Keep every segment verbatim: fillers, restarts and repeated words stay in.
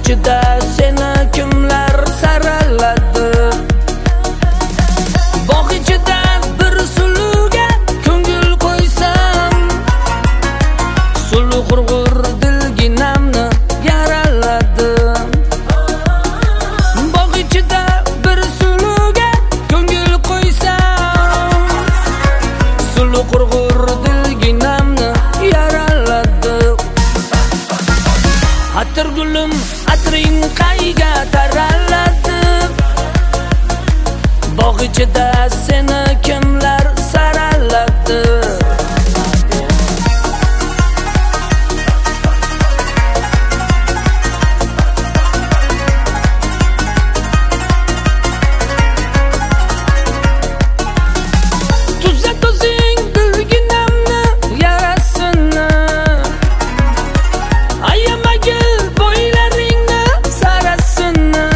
ichida seni kimlar saraladi? Bog' ichida bir suluga ko'ngil qo'ysam, sulu qurg'ur dilginamni yaraladi. Bog' ichida bir suluga ko'ngil qo'ysam, sulu qurg'ur dilginamni yaraladi. Atir gulim, atring qayga taraladi? Bog' ichida seni kimlar saraladi? Tuzat o'zing dilginamni yarasini, ayamagil bo'ylaringni sarasini.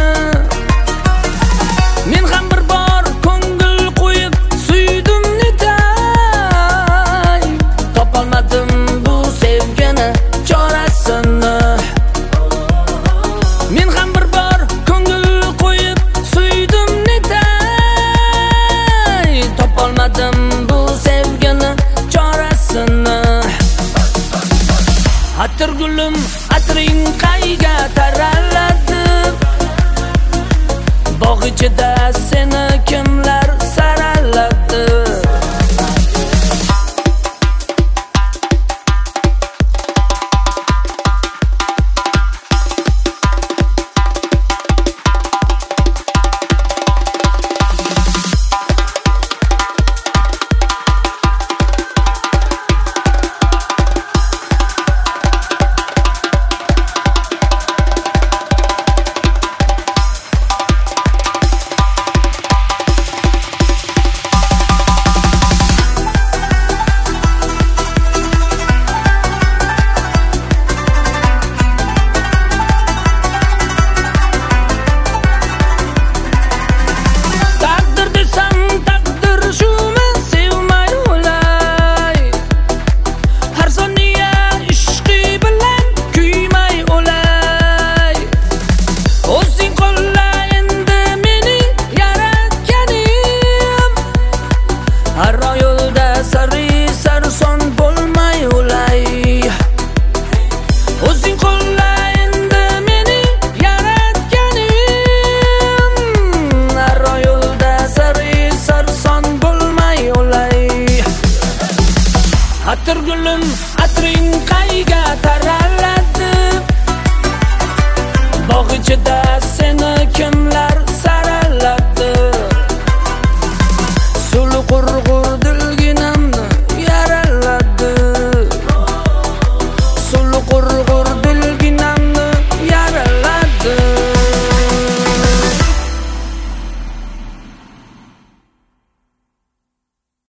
Men ham bir bor ko'ngil qo'yib suydim netay, topolmadim bu sevgini chorasini. Men ham bir bor ko'ngil qo'yib suydim netay, topolmadim bu sevgini chorasini. Atir gulim, atring qayga taraladi? Bog' ichida seni kimlar saraladi? Taqdir desam taqdir shumi sevmay o'lay, har soniya ishqi bilan kuymay o'lay. O'zing qo'lla endi meni yaratganim, har yo'lda sari sarson bo'lmay o'lay. O'zing qo'lla endi meni yaratganim, har yo'lda sari sarson bo'lmay o'lay. Atir gulim, atring qayga taraladi? Bog' ichida seni kimlar